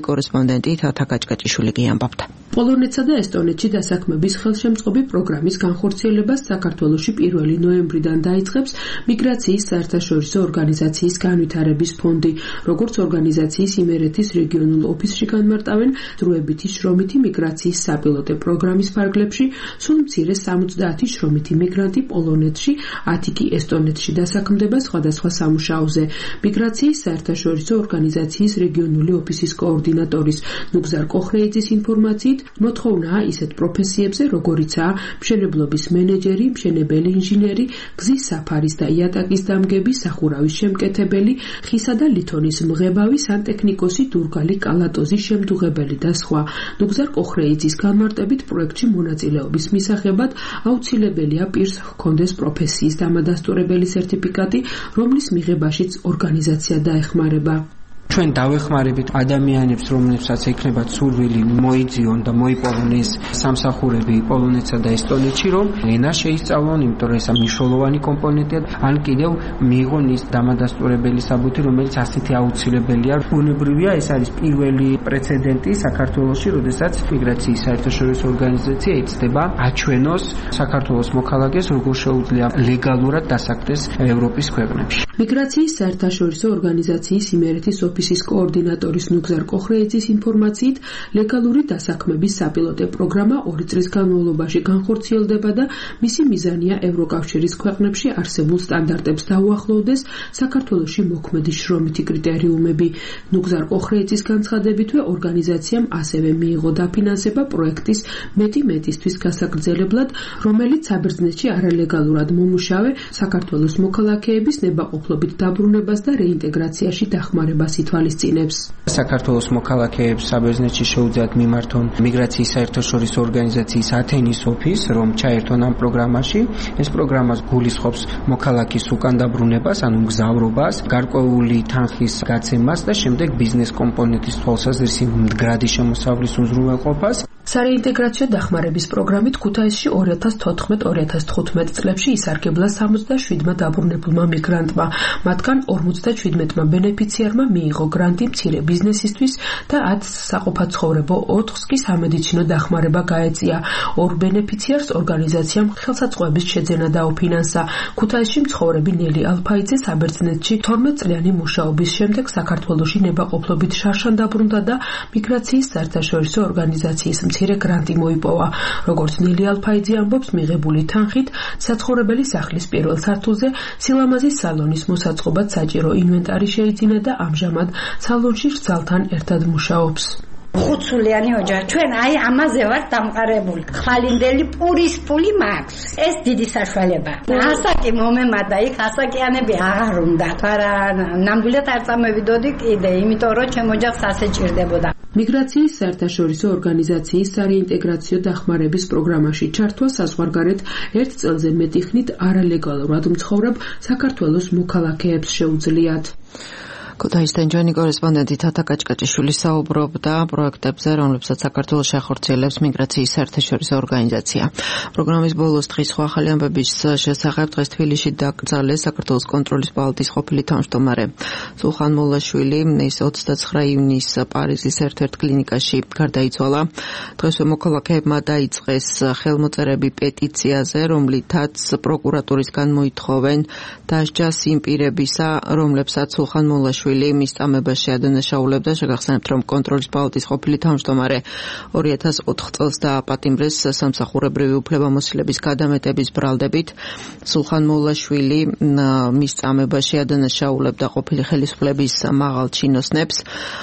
კორესპონდენტი თათა კაჭკაჭიშვილი გიამბობდა. პოლონეთსა და ესტონეთში დასაქმების ხელშემწყობი პროგრამის განხორციელებას საქართველოში პირველი ნოემბრიდან დაიწყებს მიგრაციის საერთაშორისო ორგანიზაციის განვითარების ფონდი. Როგორც ორგანიზაციის იმერეთის რეგიონულ ოფისში განმარტავენ, დროებითი შრომითი მიგრაციის საპილოტე პროგრამის ფარგლებში სულ მცირე სამოცდაათი შრომითი მიგრანტი პოლონეთში, ათი კი ესტონეთში დასაქმდება სხვადასხვა სამუშაოზე. მიგრაციის საერთაშორისო ორგანიზაციის რეგიონული ოფისის კოორდინატორის ნუგზარ კოხრეიძის ინფორმაციით, მოთხოვნაა ისეთ პროფესიებზე, როგორიცაა მშენებლობის მენეჯერი, მშენებელი ინჟინერი, გზის საფარის და იატაკის დამგები, სახურავის შემკეთებელი, ხისა და ლითონის მღებავი, სანტექნიკოსი, დურგალი, კალატოზის შემდუღებელი და სხვა. ნუგზარ კოხრეიძის განმარტებით პროექტში მონაწილეობის მისაღებად აუცილებელია პირს ჰქონდეს პროფესიის დამადასტურებელი სერტიფიკატი, რომლის მიღებაშიც ორგანიზაცია დაეხმარება. ჩვენ დავეხმარებით ადამიანებს, რომლებსაც ექნებათ სურვილი მოიძიონ და მოიპოვონ ეს სამსახურები პოლონეთსა და ესტონეთში, რომ ენა შეისწავლონ, იმიტომ რომ ესა მნიშვნელოვანი კომპონენტია, ან კიდევ მიიღონ ის დამადასტურებელი საბუთი, რომელიც ასეთი აუცილებელია. ბუნებრივია, ეს არის პირველი პრეცედენტი საქართველოში, როდესაც მიგრაციის საერთაშორისო ორგანიზაცია იცდება აჩვენოს საქართველოს მოქალაქეს, როგორ შეუძლია ლეგალურად დასაქმდეს ევროპის ქვეყნებში. მიგრაციის საერთაშორისო ორგანიზაციის იმერეთის ოფისის კოორდინატორის ნუგზარ კოხრეიძის ინფორმაციით, ლეგალური დასაქმების საპილოტე პროგრამა ორი წლის განმავლობაში განხორციელდება და მისი მიზანია ევროკავშირის ქვეყნებში არსებულ სტანდარტებს დაუახლოვდეს საქართველოში მოქმედი შრომითი კრიტერიუმები. ნუგზარ კოხრეიძის განცხადებითვე ორგანიზაციამ ასევე მიიღო დაფინანსება პროექტის მეტი მეტისთვის გასაგრძელებლად, რომელიც საბერძნეთში არალეგალურად მომუშავე საქართველოს მოქალაქეების ნებაყოფლობით დაბრუნებას და რეინტეგრაციაში დახმარებას ითვალისწინებს. საქართველოს მოქალაქეებს საბერძნეთში შეუძლიათ მიმართონ მიგრაციის საერთაშორისო ორგანიზაციის ათენის ოფისს, რომ ჩაერთონ ამ პროგრამაში. ეს პროგრამა გულისხმობს მოქალაქის უკან დაბრუნებას, ანუ მგზავრობას, გარკვეული თანხის გაცემას და შემდეგ ბიზნეს კომპონენტის თვალსაზრისით მდგრადი შემოსავლის უზრუნველყოფას. სარეინტეგრაციო დახმარების პროგრამით ქუთაისში ორი ათას თოთხმეტ ორი ათას თხუთმეტ წლებში ისარგებლა სამოცდაშვიდმა დაბრუნებულმა მიგრანტმა. მათგან ორმოცდაჩვიდმეტმა ბენეფიციარმა მიიღო გრანტი მცირე ბიზნესისთვის და ათს საყოფაცხოვრებო, ოთხს კი სამედიცინო დახმარება გაეწია. ორ ბენეფიციარს ორგანიზაციამ ხელსაწყოების შეძენა დაუფინანსა. ქუთაისში მცხოვრები ნელი ალფაიძე საბერძნეთში თორმეტ წლიანი მუშაობის შემდეგ საქართველოში ნებაყოფლობით შარშან დაბრუნდა და მიგრაციის საერთაშორისო ორგანიზაციის მცირე გრანტი მოიპოვა. როგორც ნელი ალფაიძე ამბობს, მიღებული თანხით საცხოვრებელი სახლის პირველ სართულზე სილამაზის სალონის მოსაწყობად საჭირო ინვენტარი შეიძინა და ამჟამად სალონში რძალთან ერთად მუშაობს. ხუთსულიანი ოჯახი. ჩვენ აი ამაზე ვართ დამყარებული. ხვალინდელი პურის ფული მაქვს. ეს დიდი საშუალება. ასაკი მომემატა, იქ ასაკიანები აღარ უნდა. არა, ნამდვილად არ წამოვიდოდი კიდე, იმიტომ რომ ჩემ ოჯახს ასე ჭირდებოდა. მიგრაციის საერთაშორისო ორგანიზაციის სარეინტეგრაციო დახმარების პროგრამაში ჩართვა საზღვარგარეთ ერთ წელზე მეტი ხნით არალეგალურად მცხოვრებ საქართველოს მოქალაქეებს შეუძლიათ. ქუთაისთან ჩვენი კორესპონდენტი თათა კაჭკაჭიშვილი საუბრობდა პროექტებზე, რომლებსაც საქართველოს ახორციელებს მიგრაციის საერთაშორისო ორგანიზაცია. პროგრამის ბოლოს დღის სხვა ახალი ამბების შესახებ დღეს თბილისში დაკრძალეს საქართველოს კონტროლის პალატის ყოფილი თავმჯდომარე სულხან მოლაშვილი. ის ოცდაცხრა ივნის პარიზის ერთ-ერთ კლინიკაში გარდაიცვალა. დღესვე მოქალაქეებმა დაიწყეს ხელმოწერები პეტიციაზე, რომლითაც პროკურატურისგან მოითხოვენ დასჯას იმ პირებისა, რომლებსაც სულხან მოლაშვილი მის წამებაში ადანაშაულებდა. შეგახსენებთ, რომ კონტროლის პალატის ყოფილი თავმჯდომარე ორი ათას ოთხ წელს დააპატიმრეს სამსახურებრივი უფლებამოსილების გადამეტების ბრალდებით. სულხან მოლაშვილი მის წამებაში ადანაშაულებდა ყოფილი ხელისუფლების მაღალ ჩინოსნებს.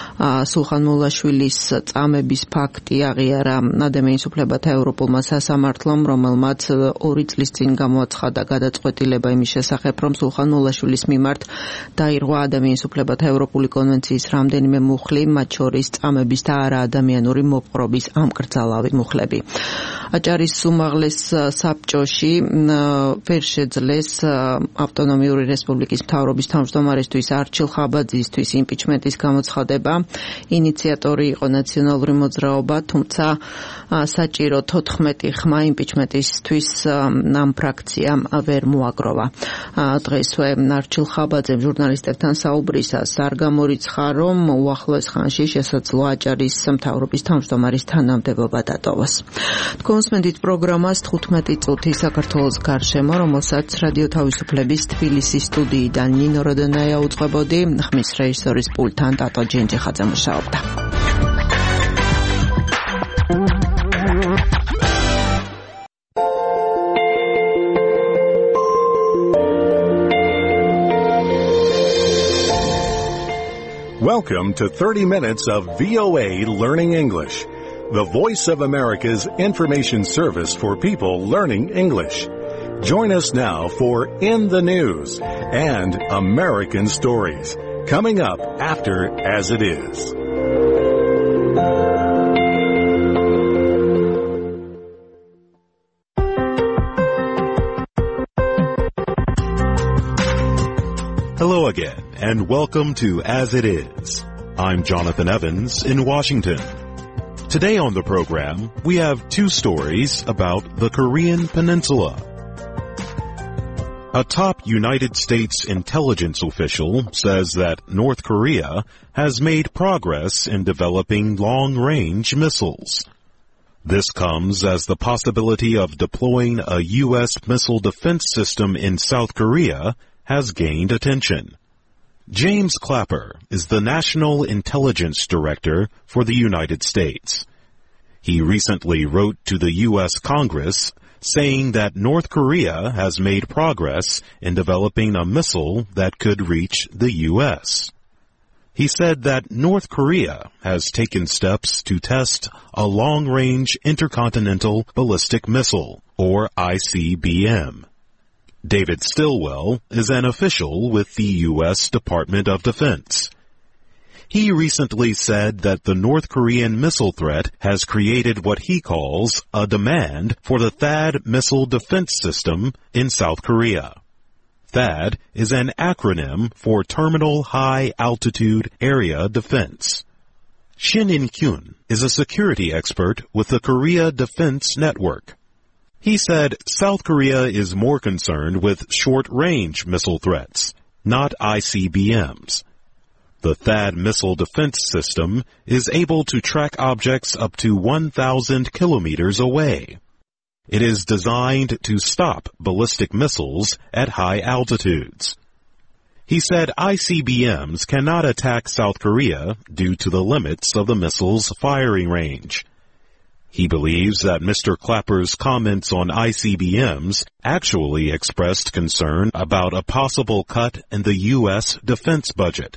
სულხან მოლაშვილის წამების ფაქტი აღიარა ადამიანის უფლებათა ევროპულმა სასამართლომ, რომელმაც ორი წლის წინ გამოაცხადა გადაწყვეტილება იმის შესახებ, რომ სულხან მოლაშვილის მიმართ დაირღვა ადამიანის უფლებათა ევროპული კონვენციის რამდენიმე მუხლი, მათ შორის წამების და არაადამიანური მოპყრობის ამკრძალავი მუხლები. აჭარის უმაღლეს საბჭოში ვერ შეძლეს ავტონომიური რესპუბლიკის მთავრობის თავმჯდომარისთვის არჩილ ხაბაძისთვის იმპიჩმენტის გამოცხადება. ინიციატორი იყო ნაციონალური მოძრაობა, თუმცა საჭირო თოთხმეტი ხმა იმპიჩმენტისთვის ამ ფრაქციამ ვერ მოაგროვა. დღესვე არჩილ ხაბაძემ ჟურნალისტებთან საუბრისას დღეისას არ გამორიცხა, რომ უახლოეს ხანში შესაძლოა აჭარის მთავრობის თავმჯდომარის თანამდებობა დატოვოს. თქვენს მენდით პროგრამას თხუთმეტი წუთი საქართველოს გარშემო, რომელსაც რადიო თავისუფლების თბილისის სტუდიიდან ნინო როდონაია უძღვებოდი, ხმის რეჟისორის პულტთან ტატო ჯენჯიხაძე მუშაობდა. Welcome to thirty minutes of V O A Learning English, the voice of America's information service for people learning English. Join us now for In the News and American Stories, coming up after As It Is. Hello again, and welcome to As It Is. I'm Jonathan Evans in Washington. Today on the program, we have two stories about the Korean Peninsula. A top United States intelligence official says that North Korea has made progress in developing long-range missiles. This comes as the possibility of deploying a U S missile defense system in South Korea has gained attention. James Clapper is the National Intelligence Director for the United States. He recently wrote to the U S Congress saying that North Korea has made progress in developing a missile that could reach the U S. He said that North Korea has taken steps to test a long-range intercontinental ballistic missile, or I C B M. David Stilwell is an official with the U S Department of Defense. He recently said that the North Korean missile threat has created what he calls a demand for the THAAD missile defense system in South Korea. THAAD is an acronym for Terminal High Altitude Area Defense. Shin In-kyun is a security expert with the Korea Defense Network. He said South Korea is more concerned with short-range missile threats, not I C B Ms. The THAAD missile defense system is able to track objects up to one thousand kilometers away. It is designed to stop ballistic missiles at high altitudes. He said I C B Ms cannot attack South Korea due to the limits of the missile's firing range. He believes that Mister Clapper's comments on I C B Ms actually expressed concern about a possible cut in the U S defense budget.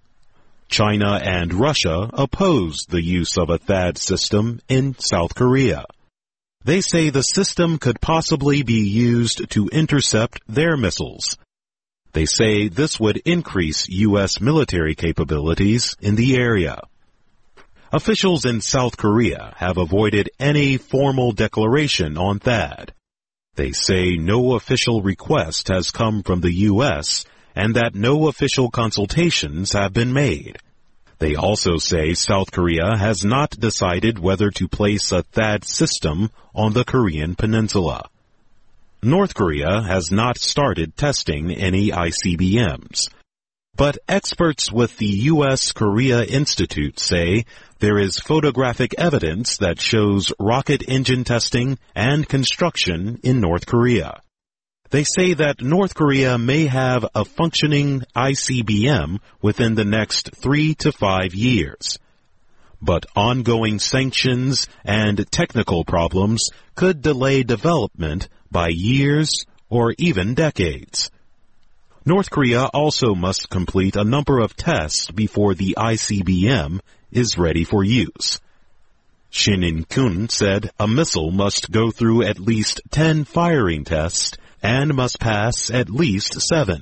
China and Russia opposed the use of a THAAD system in South Korea. They say the system could possibly be used to intercept their missiles. They say this would increase U S military capabilities in the area. Officials in South Korea have avoided any formal declaration on THAAD. They say no official request has come from the U S and that no official consultations have been made. They also say South Korea has not decided whether to place a THAAD system on the Korean Peninsula. North Korea has not started testing any I C B Ms. But experts with the U S Korea Institute say there is photographic evidence that shows rocket engine testing and construction in North Korea. They say that North Korea may have a functioning I C B M within the next three to five years. But ongoing sanctions and technical problems could delay development by years or even decades. North Korea also must complete a number of tests before the I C B M is ready for use. Shin In-kyun said a missile must go through at least ten firing tests and must pass at least seven.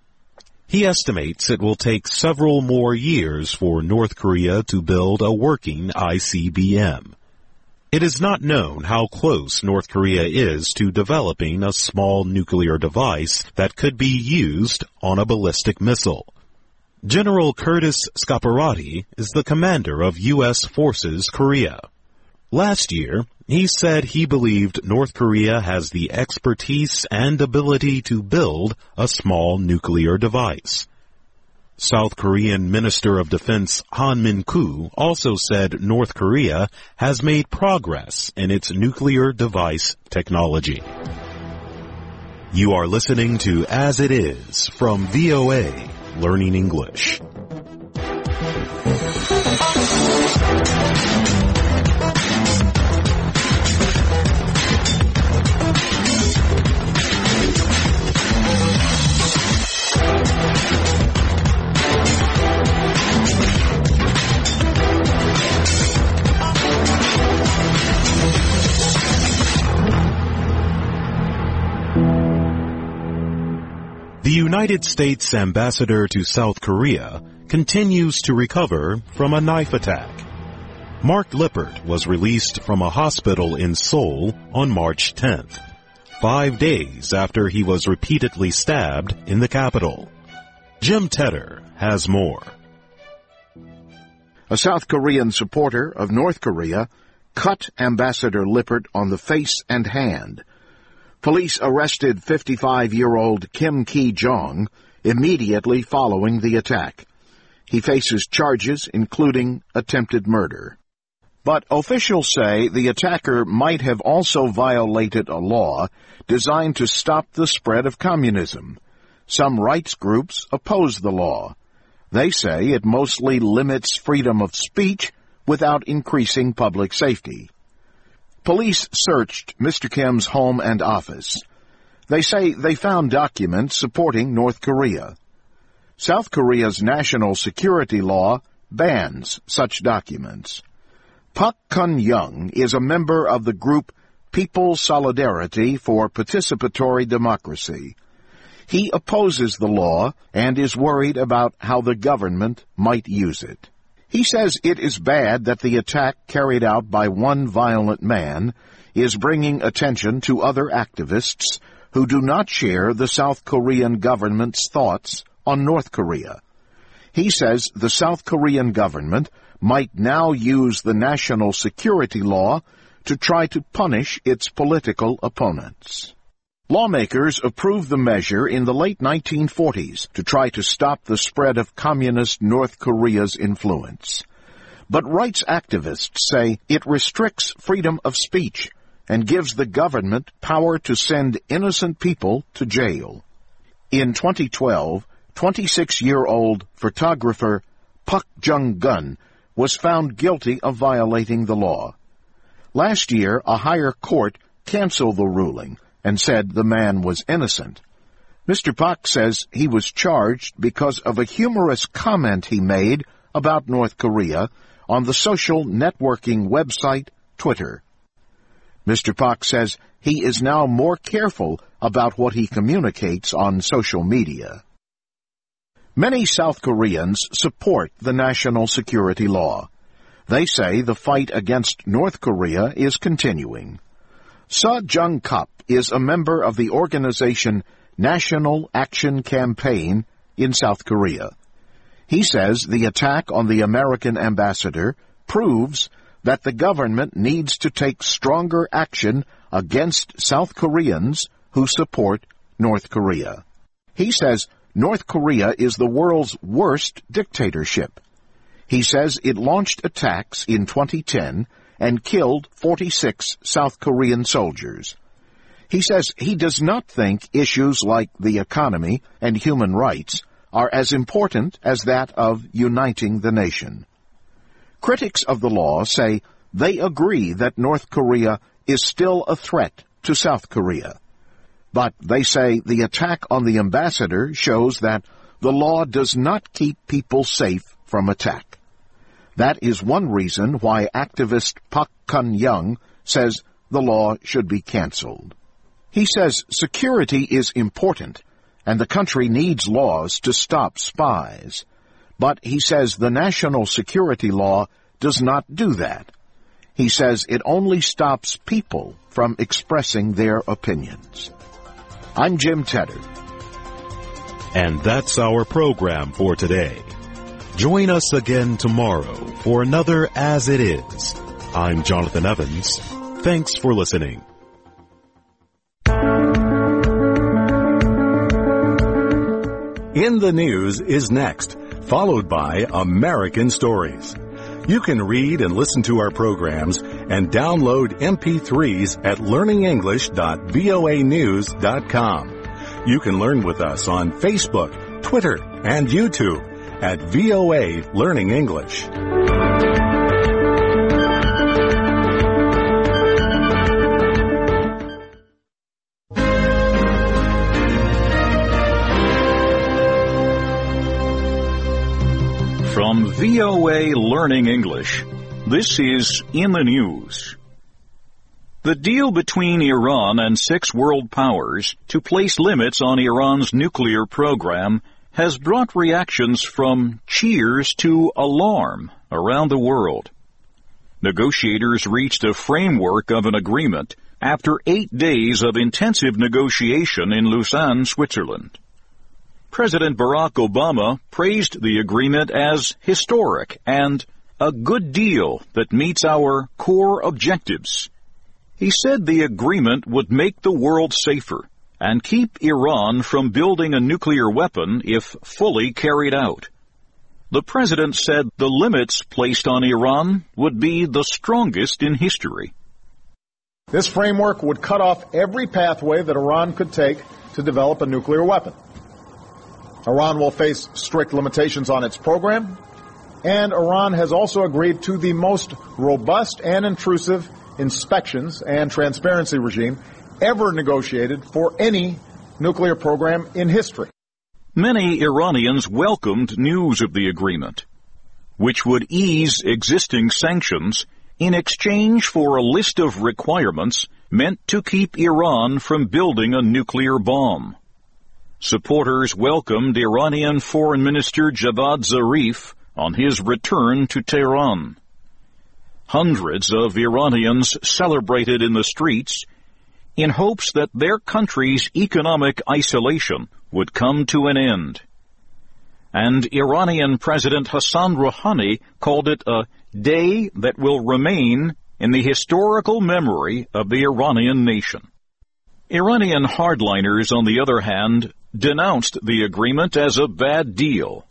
He estimates it will take several more years for North Korea to build a working I C B M. It is not known how close North Korea is to developing a small nuclear device that could be used on a ballistic missile. General Curtis Scaparrotti is the commander of U S Forces Korea. Last year, he said he believed North Korea has the expertise and ability to build a small nuclear device. South Korean Minister of Defense Han Min-koo also said North Korea has made progress in its nuclear device technology. You are listening to As It Is from V O A, Learning English. The United States ambassador to South Korea continues to recover from a knife attack. Mark Lippert was released from a hospital in Seoul on March tenth, five days after he was repeatedly stabbed in the capital. Jim Tedder has more. A South Korean supporter of North Korea cut Ambassador Lippert on the face and hand. Police arrested fifty-five-year-old Kim Ki-jong immediately following the attack. He faces charges including attempted murder. But officials say the attacker might have also violated a law designed to stop the spread of communism. Some rights groups oppose the law. They say it mostly limits freedom of speech without increasing public safety. Police searched Mister Kim's home and office. They say they found documents supporting North Korea. South Korea's national security law bans such documents. Park Kun-young is a member of the group People's Solidarity for Participatory Democracy. He opposes the law and is worried about how the government might use it. He says it is bad that the attack carried out by one violent man is bringing attention to other activists who do not share the South Korean government's thoughts on North Korea. He says the South Korean government might now use the national security law to try to punish its political opponents. Lawmakers approved the measure in the late nineteen forties to try to stop the spread of communist North Korea's influence. But rights activists say it restricts freedom of speech and gives the government power to send innocent people to jail. In twenty twelve, twenty-six-year-old photographer Park Jung-gun was found guilty of violating the law. Last year, a higher court canceled the ruling and said the man was innocent. Mister Park says he was charged because of a humorous comment he made about North Korea on the social networking website Twitter. Mister Park says he is now more careful about what he communicates on social media. Many South Koreans support the national security law. They say the fight against North Korea is continuing. Seo Jung-kap is a member of the organization National Action Campaign in South Korea. He says the attack on the American ambassador proves that the government needs to take stronger action against South Koreans who support North Korea. He says North Korea is the world's worst dictatorship. He says it launched attacks in twenty ten and killed forty-six South Korean soldiers. He says he does not think issues like the economy and human rights are as important as that of uniting the nation. Critics of the law say they agree that North Korea is still a threat to South Korea. But they say the attack on the ambassador shows that the law does not keep people safe from attack. That is one reason why activist Park Kun-young says the law should be canceled. He says security is important, and the country needs laws to stop spies. But he says the national security law does not do that. He says it only stops people from expressing their opinions. I'm Jim Tedder. And that's our program for today. Join us again tomorrow for another As It Is. I'm Jonathan Evans. Thanks for listening. In the News is next. followed by American Stories. You can read and listen to our programs and download M P threes at learning english dot voa news dot com. You can learn with us on Facebook, Twitter, and YouTube at V O A Learning English. From V O A Learning English, this is In the News. The deal between Iran and six world powers to place limits on Iran's nuclear program has brought reactions from cheers to alarm around the world. Negotiators reached a framework of an agreement after eight days of intensive negotiation in Lausanne, Switzerland. President Barack Obama praised the agreement as historic and a good deal that meets our core objectives. He said the agreement would make the world safer and keep Iran from building a nuclear weapon if fully carried out. The president said the limits placed on Iran would be the strongest in history. This framework would cut off every pathway that Iran could take to develop a nuclear weapon. Iran will face strict limitations on its program, and Iran has also agreed to the most robust and intrusive inspections and transparency regime ever negotiated for any nuclear program in history. Many Iranians welcomed news of the agreement, which would ease existing sanctions in exchange for a list of requirements meant to keep Iran from building a nuclear bomb. Supporters welcomed Iranian Foreign Minister Javad Zarif on his return to Tehran. Hundreds of Iranians celebrated in the streets in hopes that their country's economic isolation would come to an end. And Iranian President Hassan Rouhani called it a day that will remain in the historical memory of the Iranian nation. Iranian hardliners, on the other hand, denounced the agreement as a bad deal.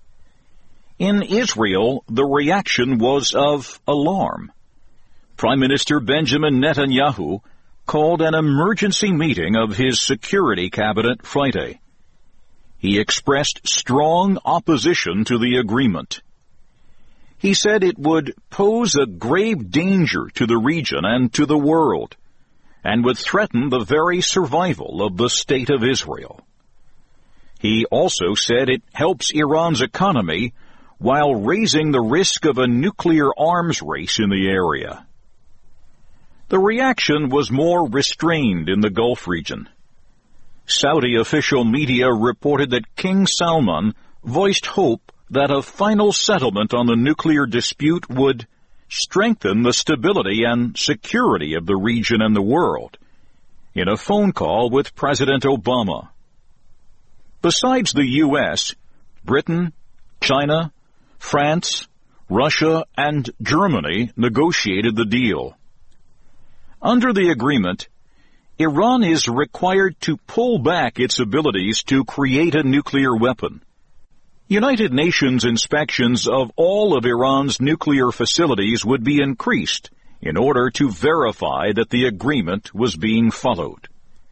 In Israel, the reaction was of alarm. Prime Minister Benjamin Netanyahu called an emergency meeting of his security cabinet Friday. He expressed strong opposition to the agreement. He said it would pose a grave danger to the region and to the world, and would threaten the very survival of the State of Israel. He also said it helps Iran's economy while raising the risk of a nuclear arms race in the area. The reaction was more restrained in the Gulf region. Saudi official media reported that King Salman voiced hope that a final settlement on the nuclear dispute would strengthen the stability and security of the region and the world in a phone call with President Obama. Besides the U S, Britain, China, France, Russia, and Germany negotiated the deal. Under the agreement, Iran is required to pull back its abilities to create a nuclear weapon. United Nations inspections of all of Iran's nuclear facilities would be increased in order to verify that the agreement was being followed.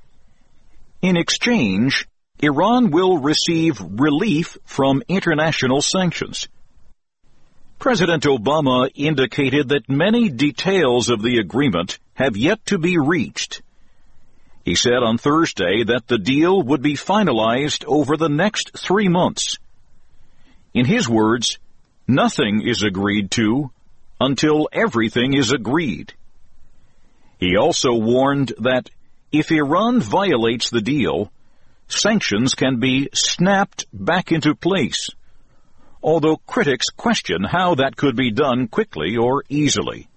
In exchange, Iran will receive relief from international sanctions. President Obama indicated that many details of the agreement have yet to be reached. He said on Thursday that the deal would be finalized over the next three months. In his words, nothing is agreed to until everything is agreed. He also warned that if Iran violates the deal, sanctions can be snapped back into place, although critics question how that could be done quickly or easily.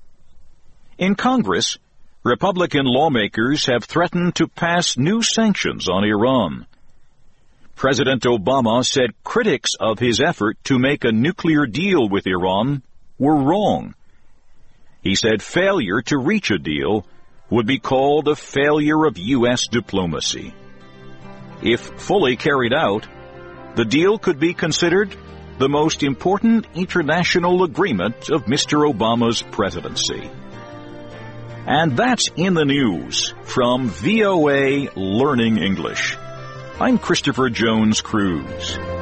In Congress, Republican lawmakers have threatened to pass new sanctions on Iran. President Obama said critics of his effort to make a nuclear deal with Iran were wrong. He said failure to reach a deal would be called a failure of U S diplomacy. If fully carried out, the deal could be considered the most important international agreement of Mister Obama's presidency. And that's in the news from V O A Learning English. I'm Christopher Jones Cruz.